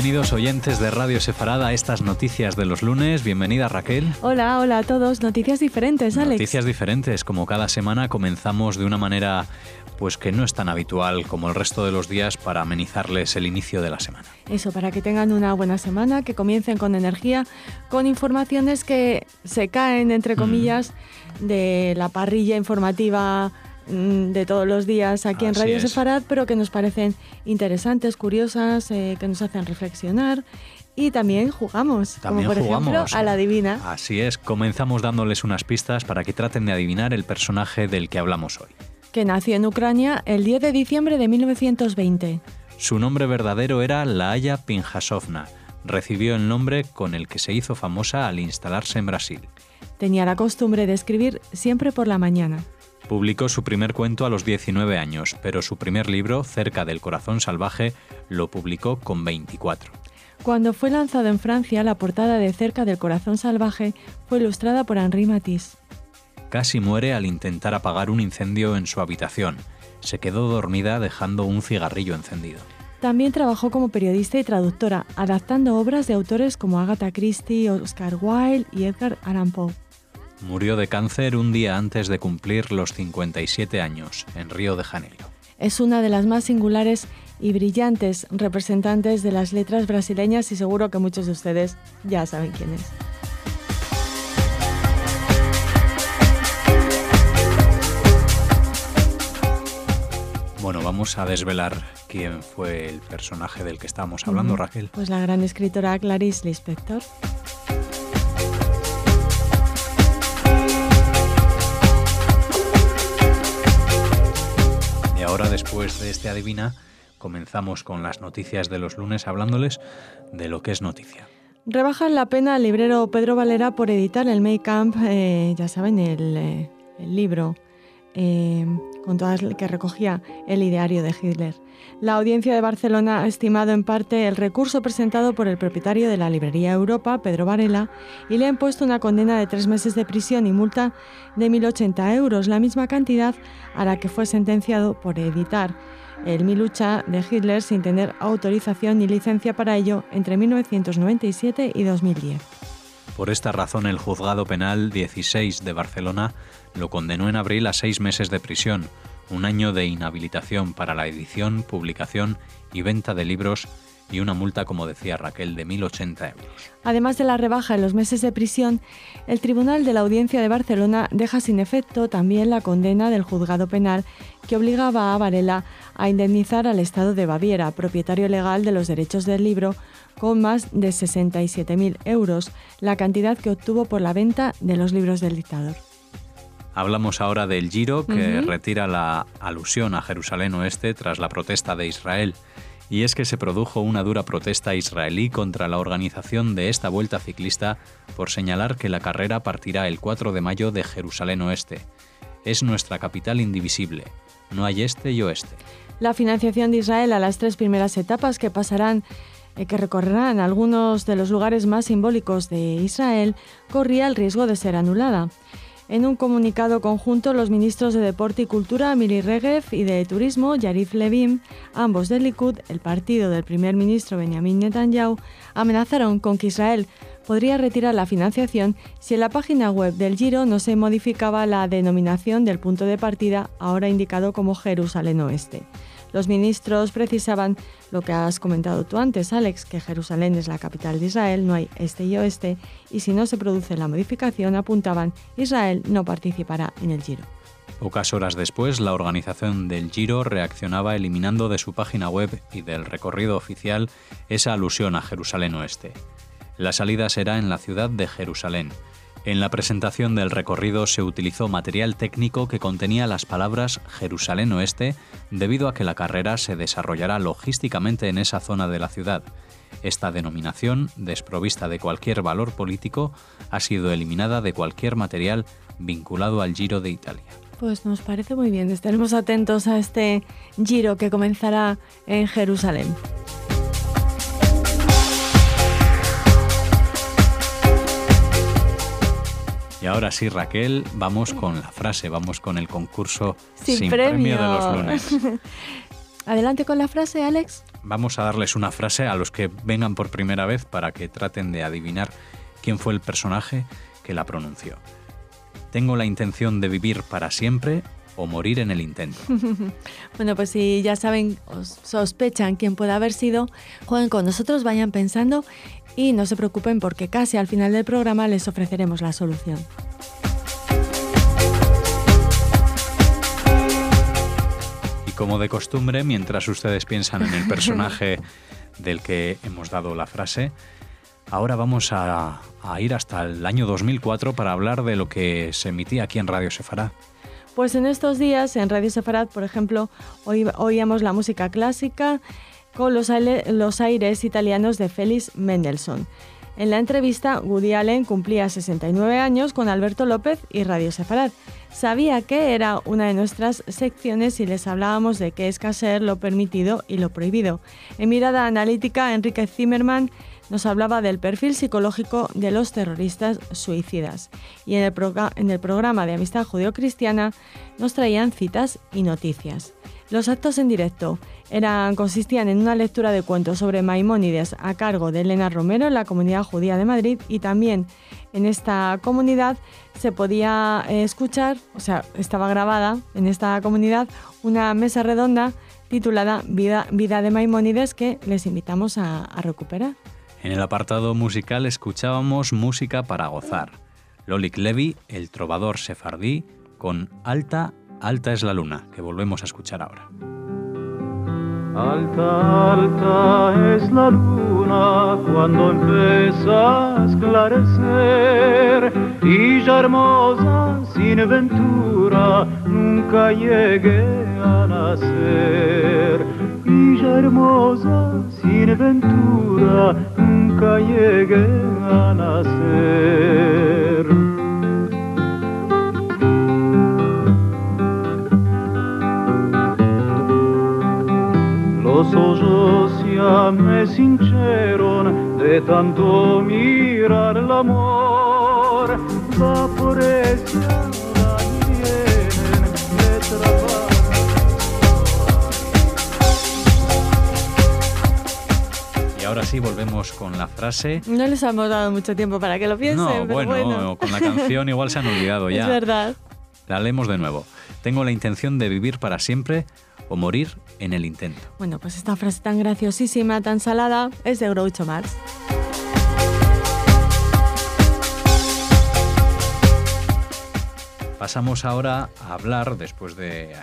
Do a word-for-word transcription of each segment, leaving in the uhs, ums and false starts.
Bienvenidos oyentes de Radio Sefarad a estas noticias de los lunes. Bienvenida, Raquel. Hola, hola a todos. Noticias diferentes, Alex. Noticias diferentes. Como cada semana comenzamos de una manera pues que no es tan habitual como el resto de los días para amenizarles el inicio de la semana. Eso, para que tengan una buena semana, que comiencen con energía, con informaciones que se caen, entre comillas, mm. de la parrilla informativa de todos los días aquí Así en Radio es. Sefarad, pero que nos parecen interesantes, curiosas, eh, que nos hacen reflexionar y también jugamos, también como por jugamos. ejemplo a la adivina. Así es, comenzamos dándoles unas pistas para que traten de adivinar el personaje del que hablamos hoy. Que nació en Ucrania el diez de diciembre de mil novecientos veinte. Su nombre verdadero era Laia Pinhasovna. Recibió el nombre con el que se hizo famosa al instalarse en Brasil. Tenía la costumbre de escribir siempre por la mañana. Publicó su primer cuento a los diecinueve años, pero su primer libro, Cerca del corazón salvaje, lo publicó con veinticuatro. Cuando fue lanzado en Francia, la portada de Cerca del corazón salvaje fue ilustrada por Henri Matisse. Casi muere al intentar apagar un incendio en su habitación. Se quedó dormida dejando un cigarrillo encendido. También trabajó como periodista y traductora, adaptando obras de autores como Agatha Christie, Oscar Wilde y Edgar Allan Poe. Murió de cáncer un día antes de cumplir los cincuenta y siete años, en Río de Janeiro. Es una de las más singulares y brillantes representantes de las letras brasileñas y seguro que muchos de ustedes ya saben quién es. Bueno, vamos a desvelar quién fue el personaje del que estábamos hablando, Raquel. Pues la gran escritora Clarice Lispector. Ahora, después de este Adivina, comenzamos con las noticias de los lunes hablándoles de lo que es noticia. Rebajan la pena al librero Pedro Valera por editar el Mein Kampf, eh, ya saben, el, eh, el libro eh, con todas que recogía el ideario de Hitler. La Audiencia de Barcelona ha estimado en parte el recurso presentado por el propietario de la librería Europa, Pedro Varela, y le ha impuesto una condena de tres meses de prisión y multa de mil ochenta euros, la misma cantidad a la que fue sentenciado por editar el Mi lucha de Hitler sin tener autorización ni licencia para ello entre mil novecientos noventa y siete y dos mil diez. Por esta razón, el Juzgado Penal dieciséis de Barcelona lo condenó en abril a seis meses de prisión, un año de inhabilitación para la edición, publicación y venta de libros y una multa, como decía Raquel, de mil ochenta euros. Además de la rebaja en los meses de prisión, el Tribunal de la Audiencia de Barcelona deja sin efecto también la condena del Juzgado Penal que obligaba a Varela a indemnizar al Estado de Baviera, propietario legal de los derechos del libro, con más de sesenta y siete mil euros, la cantidad que obtuvo por la venta de los libros del dictador. Hablamos ahora del Giro, que uh-huh. retira la alusión a Jerusalén Oeste tras la protesta de Israel. Y es que se produjo una dura protesta israelí contra la organización de esta vuelta ciclista por señalar que la carrera partirá el cuatro de mayo de Jerusalén Oeste. Es nuestra capital indivisible. No hay este y oeste. La financiación de Israel a las tres primeras etapas que pasarán eh, que recorrerán algunos de los lugares más simbólicos de Israel corría el riesgo de ser anulada. En un comunicado conjunto, los ministros de Deporte y Cultura, Miri Regev, y de Turismo, Yarif Levin, ambos del Likud, el partido del primer ministro Benjamin Netanyahu, amenazaron con que Israel podría retirar la financiación si en la página web del Giro no se modificaba la denominación del punto de partida, ahora indicado como Jerusalén Oeste. Los ministros precisaban lo que has comentado tú antes, Alex, que Jerusalén es la capital de Israel, no hay este y oeste, y si no se produce la modificación, apuntaban, Israel no participará en el Giro. Pocas horas después, la organización del Giro reaccionaba eliminando de su página web y del recorrido oficial esa alusión a Jerusalén Oeste. La salida será en la ciudad de Jerusalén. En la presentación del recorrido se utilizó material técnico que contenía las palabras Jerusalén Oeste debido a que la carrera se desarrollará logísticamente en esa zona de la ciudad. Esta denominación, desprovista de cualquier valor político, ha sido eliminada de cualquier material vinculado al Giro de Italia. Pues nos parece muy bien, estaremos atentos a este Giro que comenzará en Jerusalén. Y ahora sí, Raquel, vamos con la frase, vamos con el concurso sin, sin premio. premio de los lunes. Adelante con la frase, Alex. vamos a darles una frase a los que vengan por primera vez para que traten de adivinar quién fue el personaje que la pronunció. Tengo la intención de vivir para siempre o morir en el intento. Bueno, pues si ya saben o sospechan quién puede haber sido, jueguen con nosotros, vayan pensando y no se preocupen porque casi al final del programa les ofreceremos la solución. Y como de costumbre, mientras ustedes piensan en el personaje del que hemos dado la frase, ahora vamos a, a ir hasta el año dos mil cuatro para hablar de lo que se emitía aquí en Radio Sefarad. Pues en estos días, en Radio Sefarad, por ejemplo, oí, oíamos la música clásica con los, aire, los aires italianos de Félix Mendelssohn. En la entrevista, Woody Allen cumplía sesenta y nueve años con Alberto López y Radio Sefarad. Sabía que era una de nuestras secciones y les hablábamos de qué es caser, lo permitido y lo prohibido. En Mirada Analítica, Enrique Zimmerman nos hablaba del perfil psicológico de los terroristas suicidas. Y en el, progr- en el programa de Amistad Judeo-Cristiana nos traían citas y noticias. Los actos en directo eran, consistían en una lectura de cuentos sobre Maimónides a cargo de Elena Romero en la Comunidad Judía de Madrid, y también en esta comunidad se podía eh, escuchar, o sea, estaba grabada en esta comunidad una mesa redonda titulada Vida, Vida de Maimónides, que les invitamos a, a recuperar. En el apartado musical escuchábamos música para gozar. Lolik Levy, el trovador sefardí, con Alta, Alta es la luna, que volvemos a escuchar ahora. Alta, alta es la luna cuando empieza a esclarecer, y ya hermosa sin ventura nunca llegué a nacer. Y ya hermosa sin ventura nunca llegué a nacer. Los ojos ya me hincharon de tanto mirar el amor, la pureza la tienen de trabajo. Y ahora sí volvemos con la frase. No les hemos dado mucho tiempo para que lo piensen, No, pero bueno, bueno. con la canción igual se han olvidado ya. Es verdad. La leemos de nuevo. Tengo la intención de vivir para siempre o morir en el intento. Bueno, pues esta frase tan graciosísima, tan salada, es de Groucho Marx. Pasamos ahora a hablar, después de, de,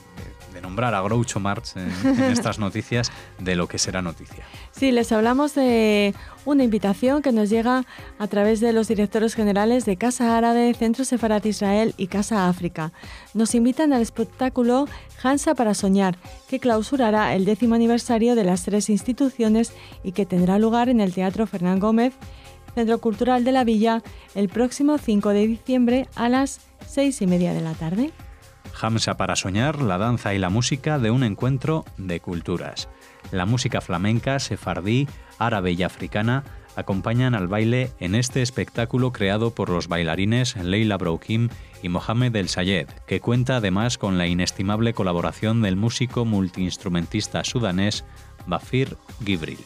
de nombrar a Groucho Marx en, en estas noticias, de lo que será noticia. Sí, les hablamos de una invitación que nos llega a través de los directores generales de Casa Árabe, Centro Sefarad Israel y Casa África. Nos invitan al espectáculo Hansa para Soñar, que clausurará el décimo aniversario de las tres instituciones y que tendrá lugar en el Teatro Fernán Gómez, Centro Cultural de la Villa, el próximo cinco de diciembre a las seis y media de la tarde. Hamsa para soñar, la danza y la música de un encuentro de culturas. La música flamenca, sefardí, árabe y africana acompañan al baile en este espectáculo creado por los bailarines Leila Broukim y Mohamed El Sayed, que cuenta además con la inestimable colaboración del músico multiinstrumentista sudanés Bafir Gibril.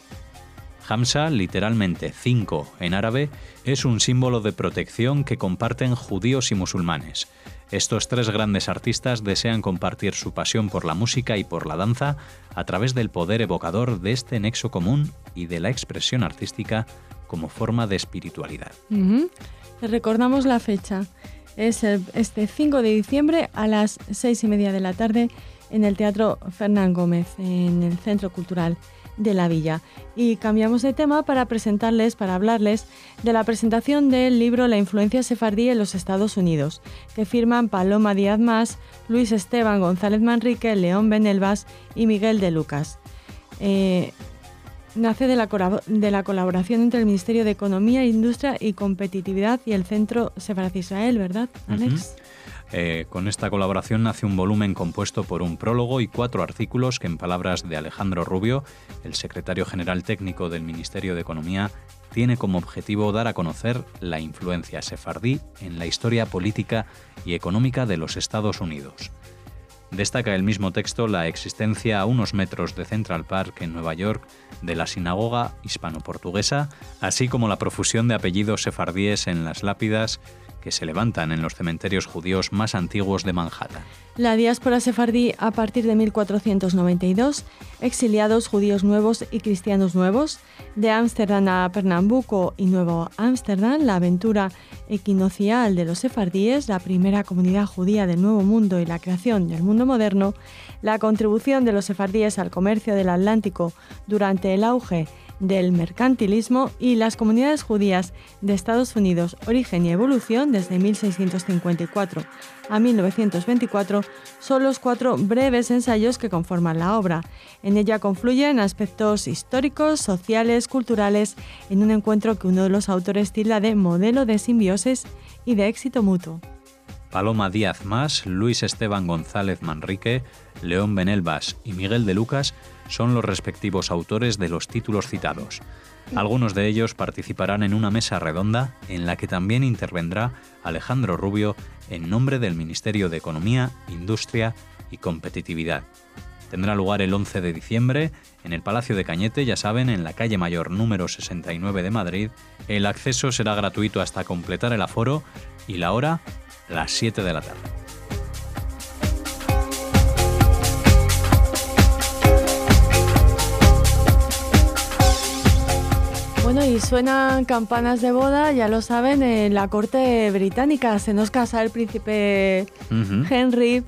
Hamsa, literalmente cinco en árabe, es un símbolo de protección que comparten judíos y musulmanes. Estos tres grandes artistas desean compartir su pasión por la música y por la danza a través del poder evocador de este nexo común y de la expresión artística como forma de espiritualidad. Uh-huh. Les recordamos la fecha. Es el, este cinco de diciembre a las seis y media de la tarde en el Teatro Fernán Gómez, en el Centro Cultural de la Villa. Y cambiamos de tema para presentarles, para hablarles de la presentación del libro La influencia sefardí en los Estados Unidos, que firman Paloma Díaz Mas, Luis Esteban González Manrique, León Benelvas y Miguel de Lucas. Eh, nace de la, de la colaboración entre el Ministerio de Economía, Industria y Competitividad y el Centro Sefarad Israel, ¿verdad, Alex? Uh-huh. Eh, con esta colaboración nace un volumen compuesto por un prólogo y cuatro artículos que, en palabras de Alejandro Rubio, el secretario general técnico del Ministerio de Economía, tiene como objetivo dar a conocer la influencia sefardí en la historia política y económica de los Estados Unidos. Destaca el mismo texto la existencia a unos metros de Central Park en Nueva York de la sinagoga hispano-portuguesa, así como la profusión de apellidos sefardíes en las lápidas que se levantan en los cementerios judíos más antiguos de Manhattan. La diáspora sefardí a partir de mil cuatrocientos noventa y dos, exiliados judíos nuevos y cristianos nuevos, de Ámsterdam a Pernambuco y Nuevo Ámsterdam, la aventura equinocial de los sefardíes, la primera comunidad judía del Nuevo Mundo y la creación del mundo moderno, la contribución de los sefardíes al comercio del Atlántico durante el auge del mercantilismo y las comunidades judías de Estados Unidos, origen y evolución desde mil seiscientos cincuenta y cuatro a mil novecientos veinticuatro, son los cuatro breves ensayos que conforman la obra. En ella confluyen aspectos históricos, sociales, culturales, en un encuentro que uno de los autores tilda de modelo de simbiosis y de éxito mutuo. Paloma Díaz Mas, Luis Esteban González Manrique, León Benelvas y Miguel de Lucas son los respectivos autores de los títulos citados. Algunos de ellos participarán en una mesa redonda en la que también intervendrá Alejandro Rubio en nombre del Ministerio de Economía, Industria y Competitividad. Tendrá lugar el once de diciembre en el Palacio de Cañete, ya saben, en la calle Mayor número sesenta y nueve de Madrid. El acceso será gratuito hasta completar el aforo y la hora, las siete de la tarde. Bueno, y suenan campanas de boda, ya lo saben, en la corte británica. Se nos casa el príncipe uh-huh. Henry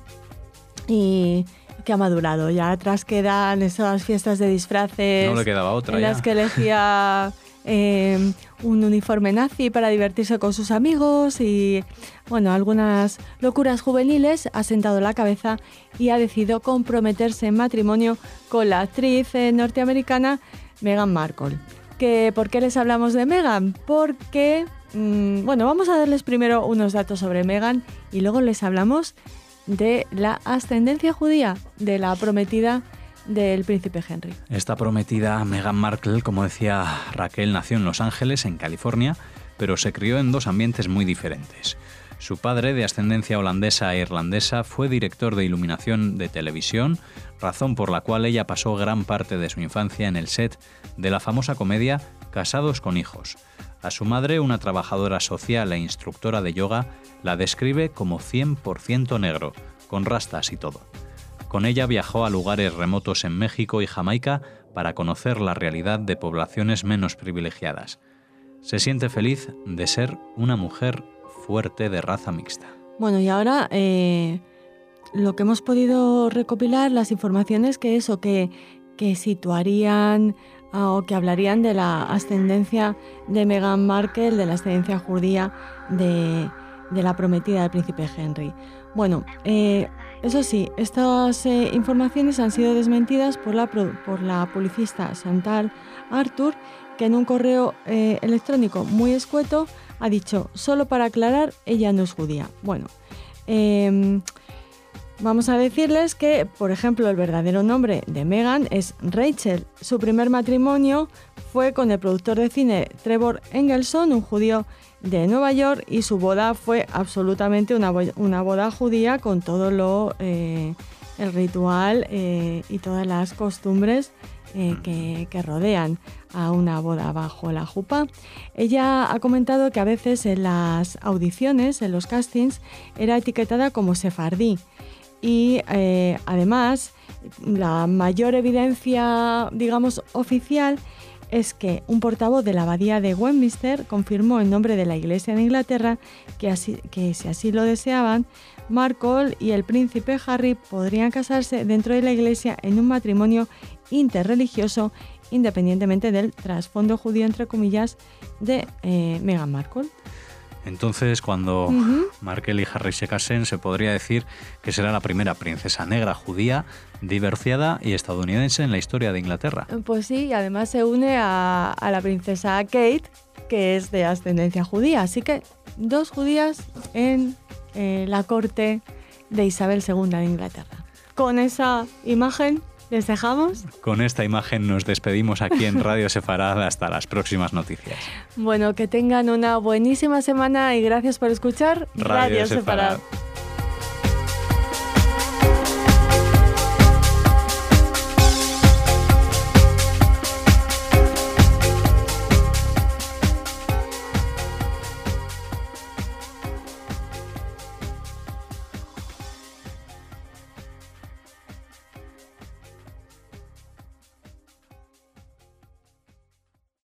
y que ha madurado. Ya atrás quedan esas fiestas de disfraces. No le quedaba otra en ya. las que elegía eh, un uniforme nazi para divertirse con sus amigos y, bueno, algunas locuras juveniles. Ha sentado la cabeza y ha decidido comprometerse en matrimonio con la actriz eh, norteamericana Meghan Markle. ¿Que, ¿Por qué les hablamos de Meghan? Porque, mmm, bueno, vamos a darles primero unos datos sobre Meghan y luego les hablamos de la ascendencia judía de la prometida del príncipe Henry. Esta prometida, Meghan Markle, como decía Raquel, nació en Los Ángeles, en California, pero se crió en dos ambientes muy diferentes. Su padre, de ascendencia holandesa e irlandesa, fue director de iluminación de televisión, razón por la cual ella pasó gran parte de su infancia en el set de la famosa comedia Casados con hijos. A su madre, una trabajadora social e instructora de yoga, la describe como cien por ciento negro, con rastas y todo. Con ella viajó a lugares remotos en México y Jamaica para conocer la realidad de poblaciones menos privilegiadas. Se siente feliz de ser una mujer fuerte de raza mixta. Bueno, y ahora eh, lo que hemos podido recopilar, las informaciones que eso, que, que situarían uh, o que hablarían de la ascendencia de Meghan Markle, de la ascendencia judía de, de la prometida del príncipe Henry. Bueno, eh, eso sí, estas eh, informaciones han sido desmentidas por la, por la publicista Chantal Arthur, que en un correo eh, electrónico muy escueto ha dicho: solo para aclarar, ella no es judía. Bueno, eh, vamos a decirles que, por ejemplo, el verdadero nombre de Meghan es Rachel. Su primer matrimonio fue con el productor de cine Trevor Engelson, un judío de Nueva York, y su boda fue absolutamente una, una boda judía con todo lo eh, el ritual eh, y todas las costumbres eh, que, que rodean a una boda bajo la jupá. Ella ha comentado que a veces en las audiciones, en los castings, era etiquetada como sefardí y eh, además la mayor evidencia, digamos, oficial es que un portavoz de la abadía de Westminster confirmó en nombre de la Iglesia de Inglaterra que, así, que si así lo deseaban, Markle y el príncipe Harry podrían casarse dentro de la Iglesia en un matrimonio interreligioso, independientemente del trasfondo judío, entre comillas, de eh, Meghan Markle. Entonces, cuando uh-huh. Markle y Harry se casen, se podría decir que será la primera princesa negra judía, divorciada y estadounidense en la historia de Inglaterra. Pues sí, y además se une a, a la princesa Kate, que es de ascendencia judía. Así que dos judías en eh, la corte de Isabel segunda de Inglaterra. Con esa imagen les dejamos. Con esta imagen nos despedimos aquí en Radio Sefarad hasta las próximas noticias. Bueno, que tengan una buenísima semana y gracias por escuchar Radio, Radio Sefarad.